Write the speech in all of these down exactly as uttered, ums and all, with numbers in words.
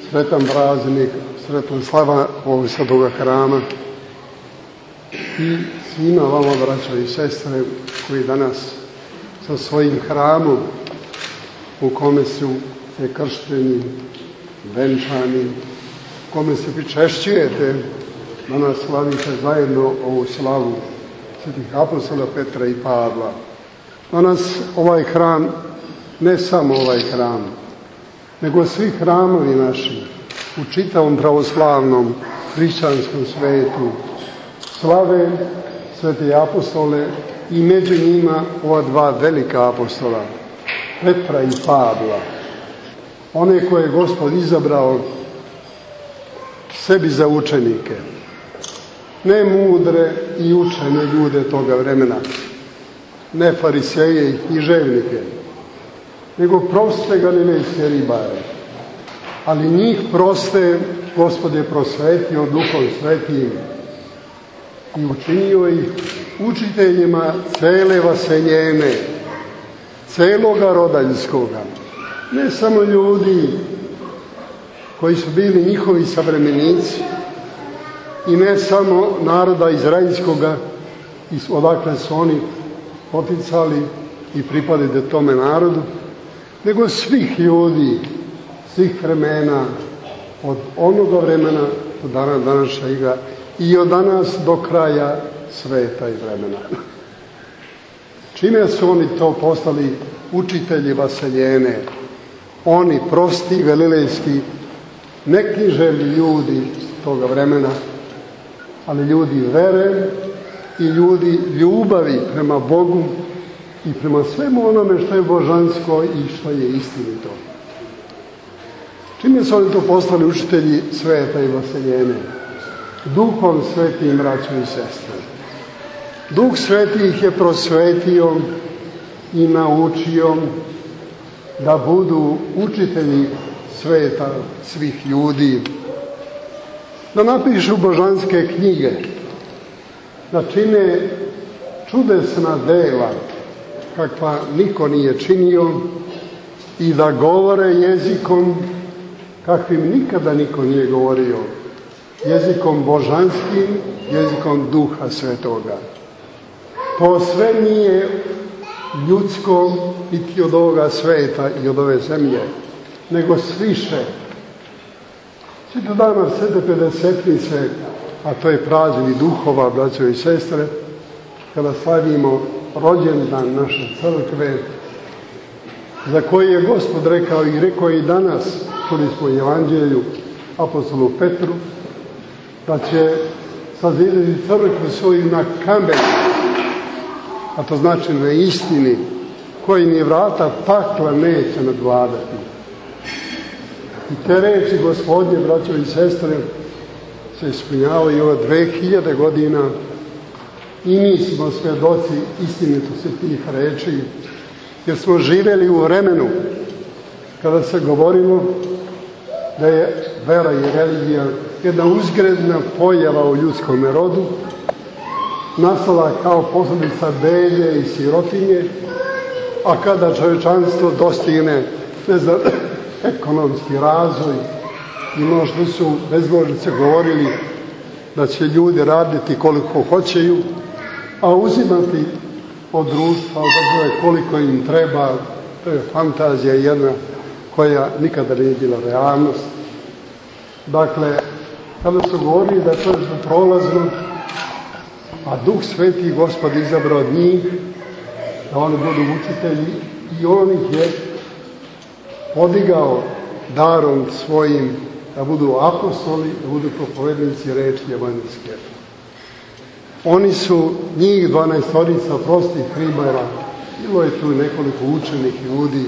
sretan praznik, sretna slava ovog svetoga hrama i svima vama, braćo i sestre, koji danas sa svojim hramom u kome su se kršteni, venčani, u kome se pričešćujete, danas slavite zajedno ovu slavu svetih apostola Petra i Pavla. Danas ovaj hram, ne samo ovaj hram, nego svi hramovi naši u čitavom pravoslavnom hrišćanskom svetu slave svete apostole i među njima ova dva velika apostola, Petra i Pavla, one koje je Gospod izabrao sebi za učenike, ne mudre i učene ljude toga vremena, ne fariseje i književnike, nego proste galilejske ribare. Ali njih proste Gospod je prosvetio Duhom Svetim i učinio ih učiteljima cele vaseljene, celoga rodaljskoga. Ne samo ljudi koji su bili njihovi savremenici i ne samo naroda izraelskoga odakle su oni poticali i pripadali tome narodu, nego svih ljudi, svih vremena, od onoga vremena do dana današnjega i od danas do kraja sveta i vremena. Čime su oni to postali učitelji vaseljene? Oni, prosti, galilejski, neknjiževni ljudi toga vremena, ali ljudi vere i ljudi ljubavi prema Bogu i prema svemu onome što je božansko i što je istinito. Čime su oni to postali učitelji sveta i vaseljene? Duhom Svetim, braćo i sestre. Duh Sveti ih je prosvetio i naučio da budu učitelji sveta svih ljudi, da napišu božanske knjige, da čine čudesna dela kakva niko nije činio i da govore jezikom kakvim nikada niko nije govorio, jezikom božanskim, jezikom Duha Svetoga. To sve nije ljudsko niti od ovoga sveta i od ove zemlje, nego sviše. Svi do dana Svete Pedesetnice, a to je praznik duhova, braćo i sestre, kada slavimo rođendan naše crkve, za koji je Gospod rekao i rekao i danas, čuli smo u Evanđelju apostolu Petru, da će sazidati crkvu svoju na kamen, a to znači na istini, koji ni vrata pakla neće nadvladati. I te reči Gospodnje, braćo i sestre, se ispunjavaju ove dve hiljade godina i mi smo svedoci istinitosti tih reči, jer smo živjeli u vremenu kada se govorilo da je vera i religija jedna uzgredna pojava u ljudskom rodu, nastala kao posljedica belje i sirotinje, a kada čovječanstvo dostigne, ne znam, ekonomski razvoj i možda su bezbožnice govorili da će ljudi raditi koliko hoćeju, a uzimati od društva, od države koliko im treba, to je fantazija jedna koja nikada nije bila realnost. Dakle, kada su govorili da je to nešto prolazno, a Duh Sveti Gospod izabrao od njih, da oni budu učitelji i on ih je podigao darom svojim da budu apostoli, da budu propovednici reči evanđelske. Oni su njih dvanaestorica prostih ribara, bilo je tu nekoliko učenih ljudi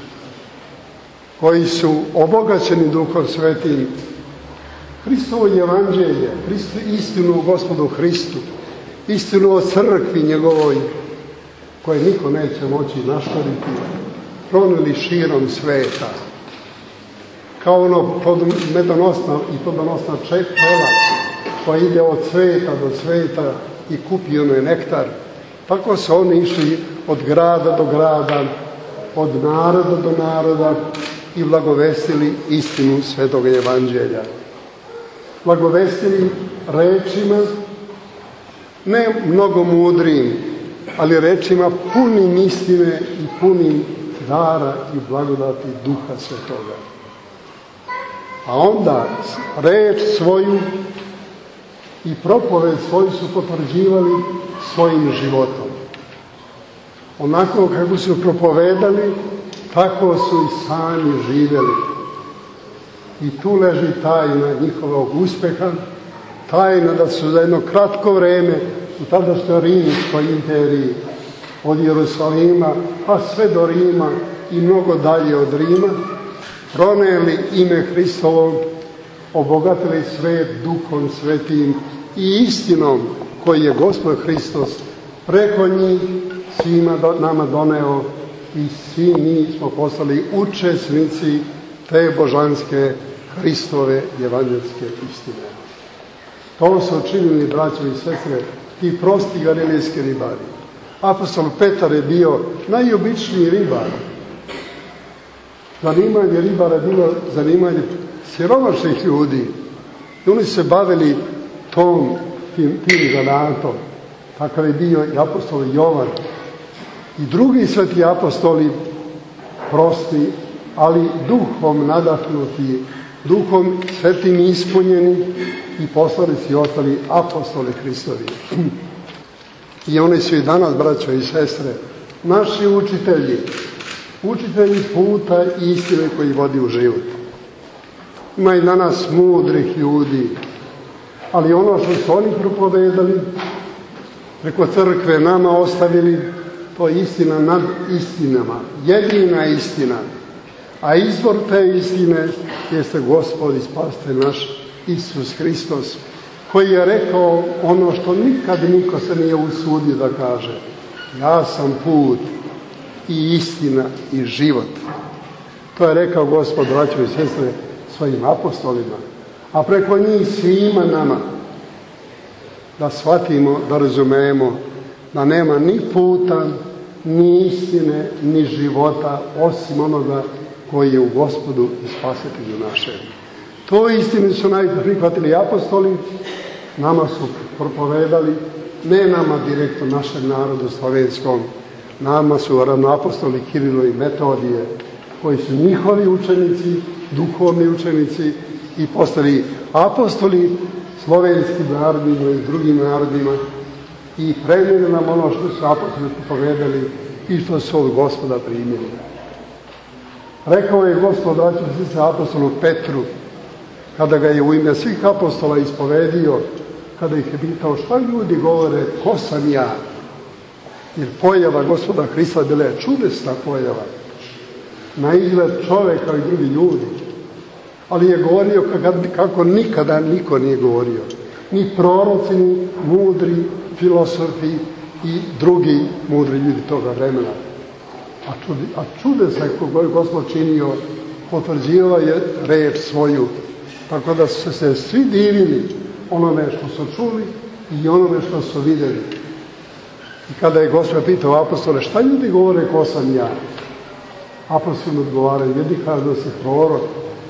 koji su obogaćeni Duhom Svetim, Hristovo evanđelje, istinu o Gospodu Hristu, istinu o crkvi njegovoj, koje niko neće moći naškoditi, proneli širom sveta. Kao ono medonosna i plodonosna čepela koja ide od sveta do sveta i kupi onaj nektar. Tako su oni išli od grada do grada, od naroda do naroda i blagovestili istinu Svetog Evanđelja. Blagovestili rečima, ne mnogo mudrim, ali rečima punim istine i punim dara i blagodati Duha Svetoga. A onda reč svoju i propoved svoju su potvrđivali svojim životom. Onako kako su propovedali, tako su i sami živjeli. I tu leži tajna njihovog uspeha, tajna da su za jedno kratko vreme u tadašnjoj Rimskoj imperiji, od Jerusalima pa sve do Rima i mnogo dalje od Rima, proneli ime Hristovo, obogatili svet Duhom Svetim i istinom koji je Gospod Hristos preko njih svima do, nama doneo, i svi mi smo postali učesnici te božanske Hristove evanđelske istine. To su učinili, braćo i sestre, ti prosti galilejski ribari. Apostol Petar je bio najobičniji ribar. Zanimanje ribara je bilo zanimanje siromašnih ljudi. I oni se bavili tom, tim, tim zanatom. Takav je bio i apostol Jovan. I drugi sveti apostoli, prosti, ali duhom nadahnuti, duhom svetim ispunjeni, i poslanici i ostali apostoli Hristovi. I oni su i danas, braćo i sestre, naši učitelji, učitelji puta i istine koji vodi u život. Ima i danas mudrih ljudi, ali ono što su oni propovedali, preko crkve nama ostavili, to je istina nad istinama, jedina istina. A izvor te istine jeste Gospod i Spasitelj naš Isus Hristos, koji je rekao ono što nikad niko se nije usudio da kaže: ja sam put i istina i život. To je rekao Gospod, braćo i sestre, svojim apostolima, a preko njih svima nama, da shvatimo, da razumemo da nema ni puta, ni istine, ni života osim onoga koji je u Gospodu i Spasitelju našem. To istinu su najprije prihvatili apostoli, nama su propovedali, ne nama direktno, našem narodu slovenskom, nama su ravnoapostoli Kirilo i Metodije, koji su njihovi učenici, duhovni učenici, i postali apostoli slovenskim narodima i drugim narodima, i prenijeli nam ono što su apostoli propovedali i što su od Gospoda primili. Rekao je Gospod, braćo i sestre, apostolu Petru, kada ga je u ime svih apostola ispovedio, kada ih je pitao šta ljudi govore, ko sam ja? Jer pojava Gospoda Hrista bila je čudesna pojava, na izgled čoveka i drugi ljudi, ali je govorio kako nikada niko nije govorio, ni proroci, ni mudri filosofi i drugi mudri ljudi toga vremena. A, čudi, a čudesa koga je Gospod činio, potvrđivao je reč svoju, tako da su se svi divili onome što su čuli i onome što su vidjeli. I kada je Gospod pitao apostole, šta ljudi govore, ko sam ja? Apostoli odgovaraju, ljudi kažu da si prorok,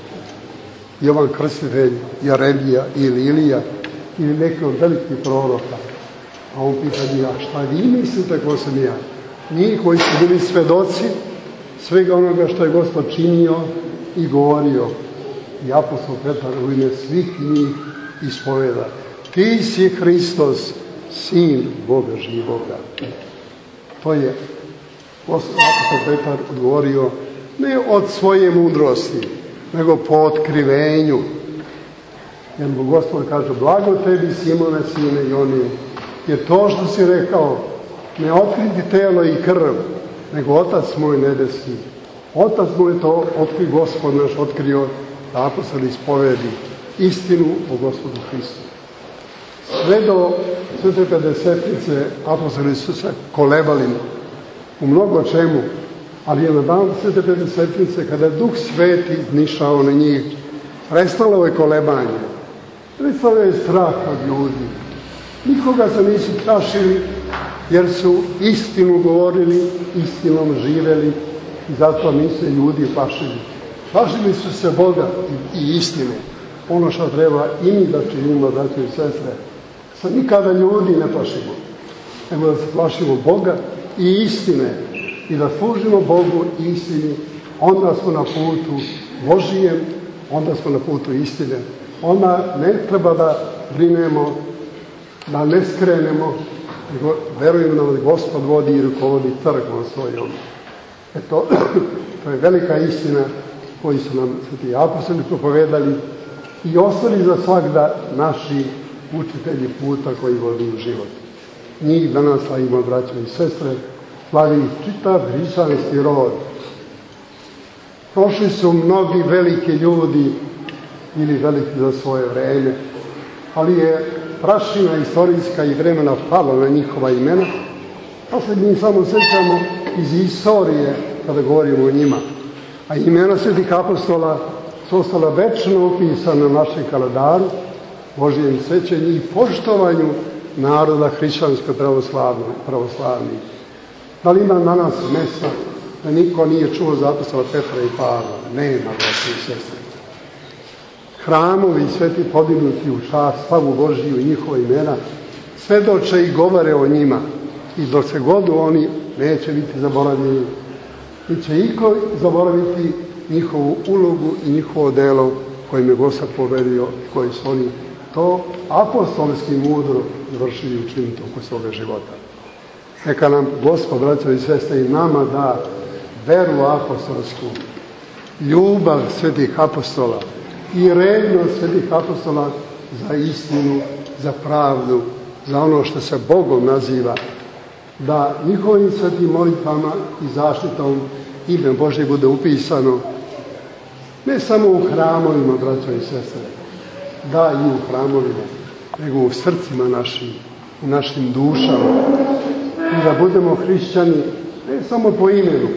Jovan Krstitelj, Jeremija ili Ilija, ili neki od velikih proroka. A on pita njih, a šta vi mislite ko sam ja? Njih koji su bili svedoci svega onoga što je Gospod činio i govorio. I apostol Petar u ime svih njih ispoveda: ti si Hristos, sin Boga živoga. To je apostol Petar odgovorio ne od svoje mudrosti, nego po otkrivenju. Jer mu Gospod kaže: blago tebi, Simone, sine Joni, jer to što si rekao ne otkriti telo i krv, nego Otac moj nebesni. Otac moj to otkri, Gospod naš otkrio, da apostol ispovedi istinu o Gospodu Hristu. Sve do Svete Pedesetnice apostoli su se kolebali u mnogo čemu, ali je na dan Svete Pedesetnice, kada je Duh Sveti iznišao na njih, prestalo je kolebanje, prestalo je strah od ljudi. Nikoga se nisu plašili, jer su istinu govorili, istinom živeli, i zato nisu ljudi plašili. plašili su se Boga i, i istine. Ono što treba i mi da činimo, braće i sestre, sa nikada ljudi ne plašimo, nego da se plašimo Boga i istine i da služimo Bogu i istini, onda smo na putu Božijem, onda smo na putu istine. Onda ne treba da brinemo, da ne skrenemo, nego verujemo da Gospod vodi i rukovodi crkvom svojom. Eto, to je velika istina koju su nam sveti apostoli propovedali i ostali za svagda naši učitelji puta koji vodi u život. Njih danas slavimo, braćo i sestre, slavi čitav hrišćanski rod. Prošli su mnogi veliki ljudi ili veliki za svoje vreme, ali je prašina istorijska i vremena pala na njihova imena, pa se mi samo sjećamo iz istorije kada govorimo o njima. A imena svetih apostola su ostala večno upisana na našem kalendaru, Božijem sećanju i poštovanju naroda hrišćansko-pravoslavnih. Da li ima danas mesta da niko nije čuo za apostola Petra i Pavla? Nema, braći i sestre. Hramovi sveti podignuti u čast, slavu Božiju i njihova imena svedoče i govore o njima i dok se god oni neće biti zaboravljeni, niti će iko zaboraviti njihovu ulogu i njihovo delo kojim je Gospod poverio, koji su oni to apostolski mudro završili učiniti oko svoga života. Neka nam Gospod, braćo i sestre, i nama da veru apostolsku, ljubav svetih apostola i revnost svetih apostola za istinu, za pravdu, za ono što se Bogom naziva, da njihovim svetim molitvama i zaštitom ime Božje bude upisano ne samo u hramovima, braćo i sestre, da i u hramovima, nego u srcima našim, u našim dušama, i da budemo hrišćani ne samo po imenu.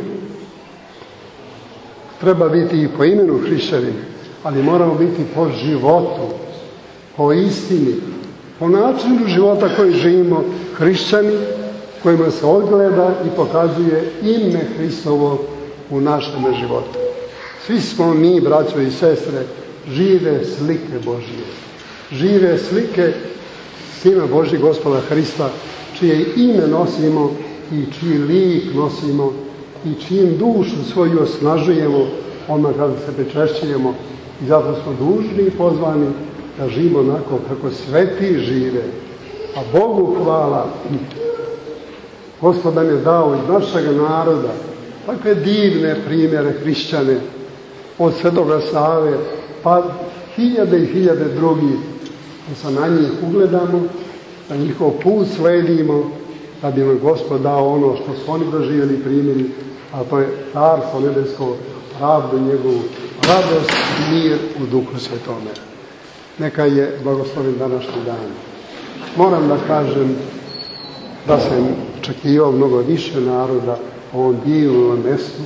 Treba biti i po imenu hrišćani, ali moramo biti po životu, po istini, po načinu života koji živimo, hrišćani kojima se odgleda i pokazuje ime Hristovo u našem životu. Svi smo mi, braćo i sestre, žive slike Božije, žive slike Sina Božjeg Gospoda Hrista, čije ime nosimo i čiji lik nosimo i čijim dušu svoju osnažujemo onda kada se pričešćujemo, i zato smo dužni i pozvani da živimo onako kako sveti žive. A Bogu hvala, Gospod nam je dao iz našeg naroda takve divne primjere hrišćane, od Svetoga Save pa hiljade i hiljade drugih, da se na njih ugledamo, da njihov put sledimo, da bi nam Gospod dao ono što su oni doživjeli i primili, a to je Carstvo nebesko, pravdu njegovu, radost i mir u Duhu Svetome. Neka je blagosloven današnji dan. Moram da kažem da sam očekivao mnogo više naroda u ovom divnom mjestu,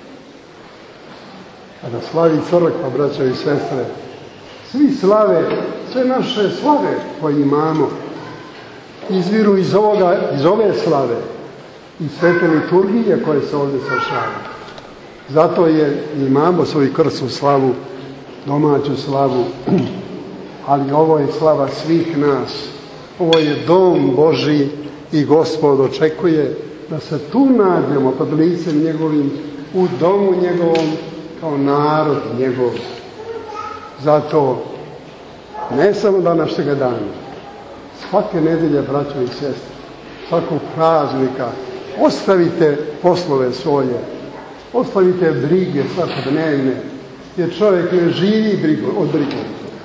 kada slavi crkva, braćo i sestre. Svi slave, sve naše slave koje imamo izviru iz, ovoga, iz ove slave, iz svete liturgije koje se ovdje svršavaju. Zato je imamo svoju krsnu slavu, domaću slavu, ali ovo je slava svih nas. Ovo je dom Božji i Gospod očekuje da se tu nađemo pod licem njegovim, u domu njegovom, kao narod njegov. Zato ne samo današnjega dana, svake nedelje, braćo i sestre, svakog praznika, ostavite poslove svoje, ostavite brige svakodnevne, jer čovjek ne živi brigu, od brige,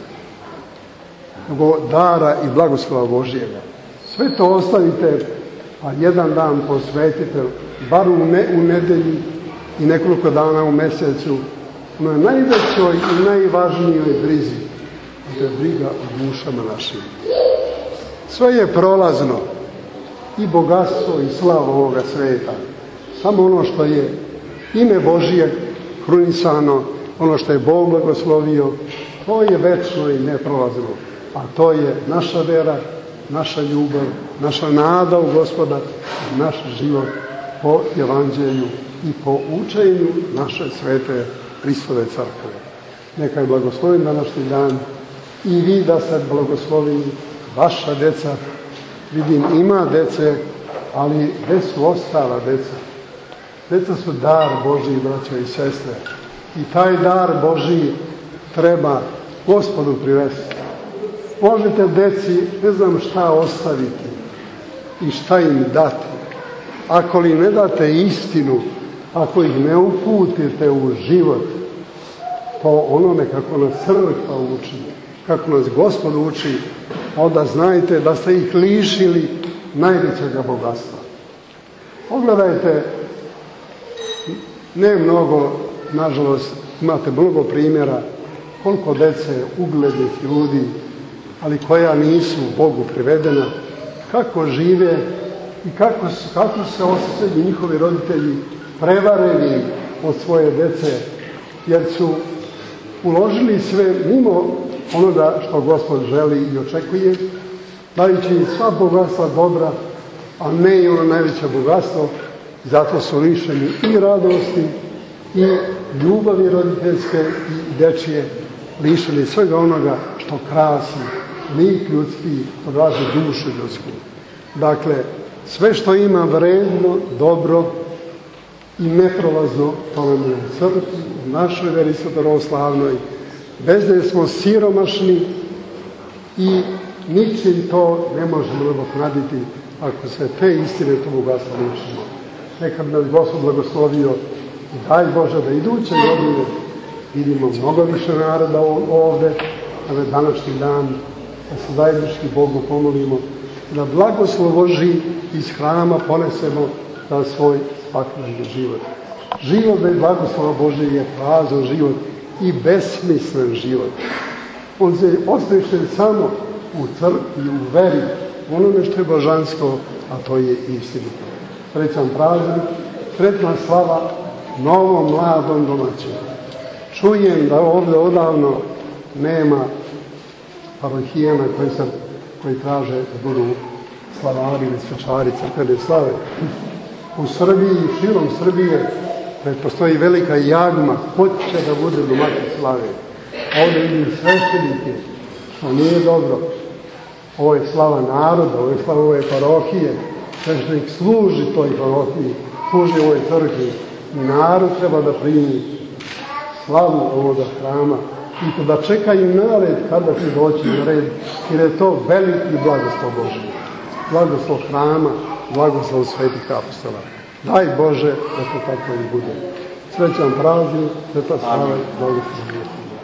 nego dara i blagoslova Božjega. Sve to ostavite, a jedan dan posvetite, bar u, ne, u nedelji i nekoliko dana u mjesecu, na najvećoj i najvažnijoj brizi, to je briga o dušama našim. Sve je prolazno, i bogatstvo i slava ovoga sveta. Samo ono što je ime Božije krunisano, ono što je Bog blagoslovio, to je večno i neprolazno. A to je naša vera, naša ljubav, naša nada u Gospoda, naš život po evanđelju i po učenju naše svete Hristove crkve. Neka je blagosloven današnji dan i vi da ste blagosloveni, vaša deca. Vidim, ima dece, ali gde su ostala deca? Deca su dar Božji, braćo i sestre. I taj dar Božji treba Gospodu privesti. Možete deci, ne znam šta ostaviti i šta im dati. Ako li ne date istinu, ako ih ne uputite u život, po onome kako nas crkva uči, kako nas Gospod uči, onda znajte da ste ih lišili najvećega bogatstva. Pogledajte, ne mnogo, nažalost, imate mnogo primjera koliko dece uglednih ljudi, ali koja nisu Bogu privedena, kako žive i kako su, kako se osjećaju njihovi roditelji prevareni od svoje dece, jer su uložili sve mimo onoga što Gospod želi i očekuje, dajući im sva bogatstva dobra, a ne i ono najveće bogatstvo. Zato su lišeni i radosti i ljubavi roditeljske i dečije, lišeni svega onoga što krasi lik ljudski, odraži dušu ljudsku. Dakle, sve što ima vredno, dobro i neprolazno, to nam je u crkvi, u našoj veri pravoslavnoj, bez da smo siromašni i ničim to ne možemo nadoknaditi ako se te istine to bogatstvo lišimo. Neka bi nas Gospod blagoslovio i daj Bože da iduće godine vidimo mnogo više naroda ovde, na današnji dan, da se zajednički Bogu pomolimo, da blagoslov Božji iz hrama ponesemo za svoj svakodnevni život. Život bez blagoslova Božji je prazan život i besmislen život. On se osmišljen samo u crkvi, u veri, u onome što je božansko, a to je istinito. Srećan praznik, sretna slava novom mladom domaćinu. Čujem da ovdje odavno nema parohijana koji, se, koji traže da budu slavari ili svečari crkvene slave. U Srbiji i širom Srbije postoji velika jagma, ko će da bude domaćin slave. Ovdje vidim sveštenike, što nije dobro. Ovo je slava naroda, ovo je slava ove parohije. Sveštenik služi toj parohiji, služi ovoj crkvi. Narod treba da primi slavu ovoga hrama i to da čeka im nared kada će doći na red, jer je to veliki blagoslov Božji. Blagoslov hrama, blagoslov svetih apostola. Daj Bože da to tako i bude. Srećan praznik, sveta slava i blagoslov.